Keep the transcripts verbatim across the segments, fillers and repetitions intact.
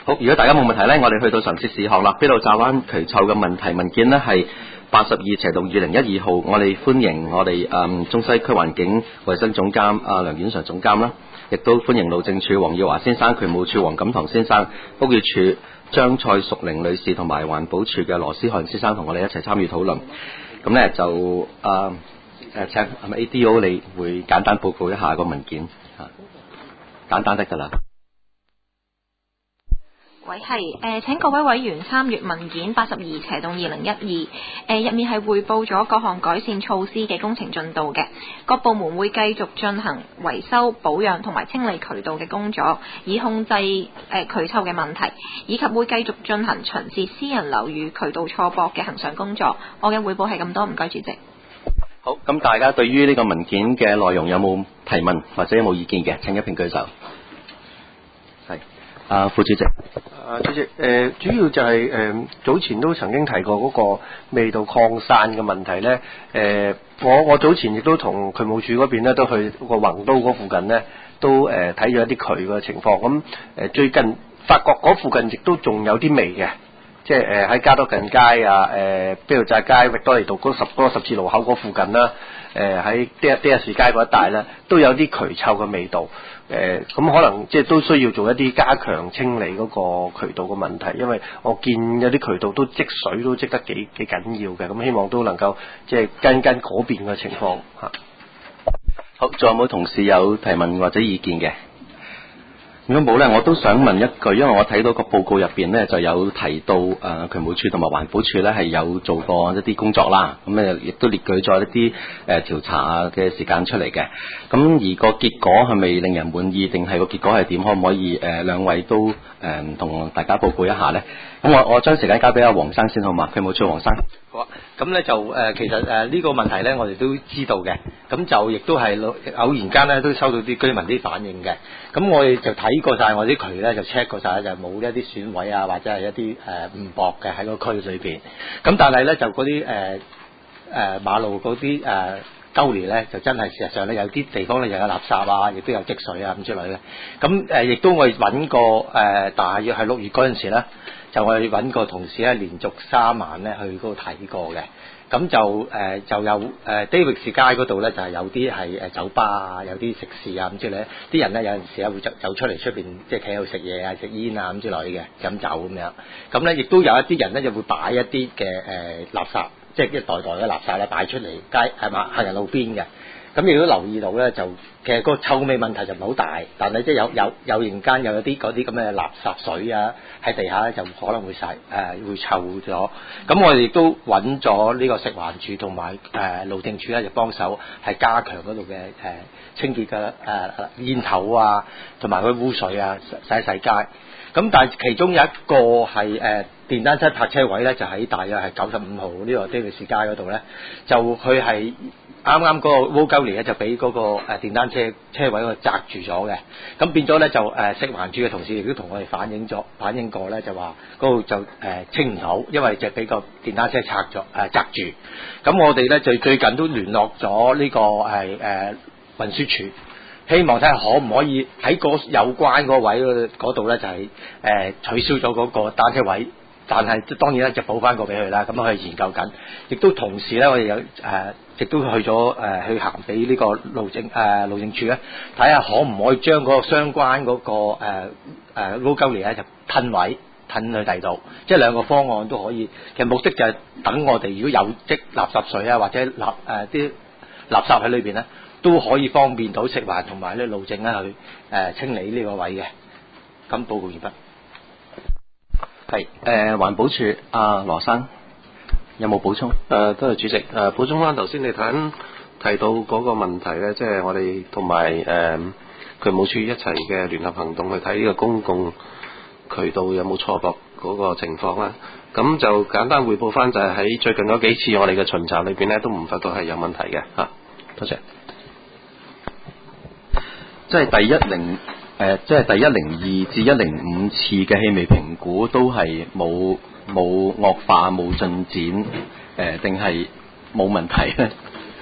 好，如果大家冇問題呢，我哋去到常設事項啦。邊度罩灣渠臭嘅問題文件呢係八十二斜洞二零一二號，我哋歡迎我哋誒、嗯、中西區環境衛生總監阿梁婉常總監啦，亦都歡迎路政署黃耀華先生、渠務署黃錦棠先生、屋宇署張蔡淑玲女士同埋環保署嘅羅思翰先生同我哋一齊參與討論。咁呢就誒誒請係咪 A D O 你會簡單報告一下個文件嚇，簡單得㗎啦。 喂，係誒、呃、請各位委員參閱文件八十二斜洞二零一二，誒入面係匯報咗各項改善措施嘅工程進度嘅，各部門會繼續進行維修、保養同埋清理渠道嘅工作，以控制誒、呃、渠臭嘅問題，以及會繼續進行巡視私人樓宇渠道錯駁嘅恆常工作。我嘅匯報係咁多，唔該主席。 好，咁大家對於呢個文件嘅內容有冇提問或者有冇意見嘅？請一併舉手。係，啊副主席。 啊，主席，誒、呃、主要就係、是、誒、呃、早前都曾經提過嗰個味道擴散嘅問題咧。誒、呃，我我早前亦都同渠務署嗰邊咧都去個宏都嗰附近咧，都誒睇咗一啲渠嘅情況。咁、呃、誒最近發覺嗰附近亦都仲有啲味嘅，即係誒喺加多近街啊、誒卑路乍街、域多利道嗰十嗰個十字路口嗰附近啦，誒喺爹爹士街嗰一帶咧，都有啲渠臭嘅味道。誒、呃、咁可能即係都需要做一啲加強清理嗰個渠道嘅問題，因為我見有啲渠道都積水都積得幾幾緊要嘅，咁希望都能夠即係跟跟嗰邊嘅情況嚇。 好，仲有冇同事有提問或者意見嘅？如果冇呢，我都想問一句，因為我睇到個報告入邊呢，就有提到誒、呃、渠務署同埋環保署呢係有做過一啲工作啦，咁誒亦都列舉咗一啲誒、呃、調查嘅時間出嚟嘅。咁而個結果係咪令人滿意，定係個結果係點？可唔可以誒、呃、兩位都誒同、呃、大家報告一下呢？咁我我將時間交俾阿黃生先好嘛？渠務署黃生。 好啊，咁咧就誒、呃、其實誒呢、呃這個問題咧，我哋都知道嘅，咁就亦都係偶然間咧都收到啲居民啲反應嘅，咁我哋就睇過晒我啲渠咧，就 check 過晒，就冇一啲損毀啊，或者係一啲誒唔駁嘅喺個區裏邊，咁但係咧就嗰啲誒誒馬路嗰啲誒溝裂咧，就真係事實上咧有啲地方咧又有垃圾啊，亦都有積水啊咁之類嘅，咁誒亦都我哋揾過誒、呃、大約係六月嗰陣時咧。就我哋揾個同事咧，連續三晚咧去嗰度睇過嘅，咁就誒、呃、就有誒 David 士街嗰度咧，就係、是、有啲係誒酒吧啊，有啲食肆啊咁之類，啲人咧有陣時咧會走走出嚟出邊，即係企喺度食嘢啊、食煙啊咁之類嘅飲酒咁樣，咁咧亦都有一啲人咧就會擺一啲嘅誒垃圾，即係一袋袋嘅垃圾咧擺出嚟街係嘛行人路邊嘅。咁亦都留意到咧，就其實個臭味問題就唔係好大，但係即係有有有形間有啲嗰啲咁嘅垃圾水啊喺地下咧，就可能會晒誒、呃、會臭咗。咁我哋亦都揾咗呢個食環署同埋誒路政署咧，就幫手係加強嗰度嘅誒清潔嘅誒、呃、煙頭啊，同埋佢污水啊洗一洗街。咁但係其中有一個係誒、呃、電單車泊車位咧，就喺大約係九十五號呢個 David 士街嗰度咧，就佢係。啱啱嗰個 Road 溝嚟咧，就俾嗰個誒電單車車位嗰個擲住咗嘅，咁變咗咧就誒食環署嘅同事亦都同我哋反映咗反映過咧，就話嗰度就誒清唔到，因為就俾個電單車拆咗誒擲住。咁我哋咧就最近都聯絡咗呢個係誒運輸署，希望睇下可唔可以喺個有關嗰位嗰度咧就係誒取消咗嗰個單車位。但係當然咧就補翻個俾佢啦，咁佢研究緊，亦都同時咧我哋有誒，亦、呃、都去咗誒、呃、去行俾呢個路政誒、呃、路政署咧，睇下可唔可以將嗰個相關嗰、那個誒誒 road 溝咧就褪位褪去第度，即係兩個方案都可以。其實目的就係等我哋如果有積垃圾水啊或者垃誒啲、呃、垃圾喺裏邊咧，都可以方便到食環同埋咧路政咧去誒、呃、清理呢個位嘅。咁報告完畢。 係誒環保署阿羅生有冇補充？ 誒多謝主席。誒、呃、補充翻頭先你睇提到嗰個問題咧，即係我哋同埋誒渠務署一齊嘅聯合行動去睇呢個公共渠道有冇錯駁嗰個情況啦。咁就簡單匯報翻，就係喺最近嗰幾次我哋嘅巡查裏邊咧，都唔發覺係有問題嘅嚇、啊。多謝。 即係第一零。誒、呃，即係第一零二至一零五次嘅氣味評估都係冇冇惡化冇進展，誒定係冇問題咧？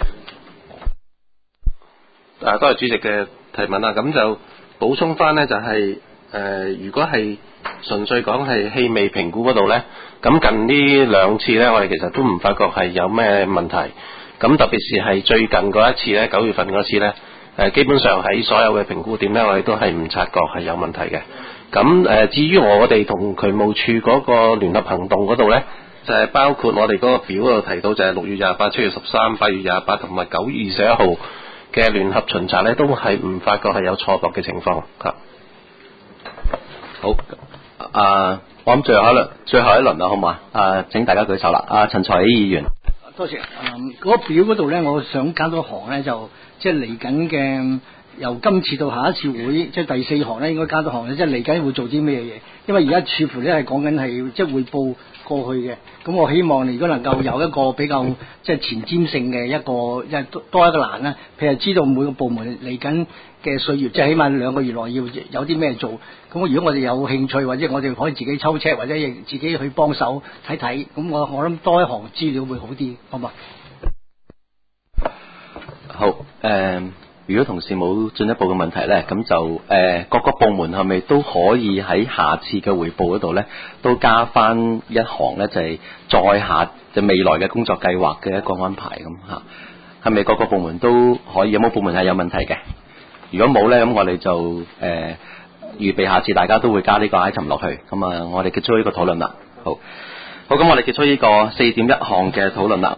誒、啊，多謝主席嘅提問啦。咁就補充翻咧，就係、是、誒、呃，如果係純粹講係氣味評估嗰度呢，咁近呢兩次呢，我哋其實都唔發覺係有咩問題。咁特別是係最近嗰一次呢，九月份嗰次呢，誒基本上喺所有嘅評估點呢，我哋都係唔察覺係有問題嘅。咁誒至於我哋同渠務處嗰個聯合行動嗰度呢，就係、是、包括我哋嗰個表嗰度提到就係六月廿八、七月十三、八月廿八同埋九月二十一號嘅聯合巡查呢，都係唔發覺係有錯駁嘅情況嚇。 好，啊，我諗最後一輪，最後一輪啦，好唔好啊？啊，請大家舉手啦。啊，陳財喜議員， 多謝。嗯，嗰、那個表嗰度咧，我想加多行咧，就即係嚟緊嘅，由今次到下一次會，即係第四行咧，應該加多行咧，即係嚟緊會做啲咩嘢？因為而家似乎咧係講緊係即係匯報過去嘅，咁我希望如果能夠有一個比較即係前瞻性嘅一個，即係多一個欄啦。譬如知道每個部門嚟緊嘅歲月，即係起碼兩個月內要有啲咩做。咁如果我哋有興趣，或者我哋可以自己抽車，或者亦自己去幫手睇睇，咁我我諗多一行資料會好啲，好嘛？ 好，誒、呃。如果同事冇進一步嘅問題呢，咁就誒、呃、各個部門係咪都可以喺下次嘅匯報嗰度呢，都加翻一行呢，就係、是、再下就未來嘅工作計劃嘅一個安排咁嚇？係咪各個部門都可以？有冇部門係有問題嘅？如果冇呢，咁我哋就誒、呃、預備下次大家都會加呢個 item 落去。咁啊，我哋結束呢個討論啦。好，好，咁我哋結束呢個四點一項嘅討論啦。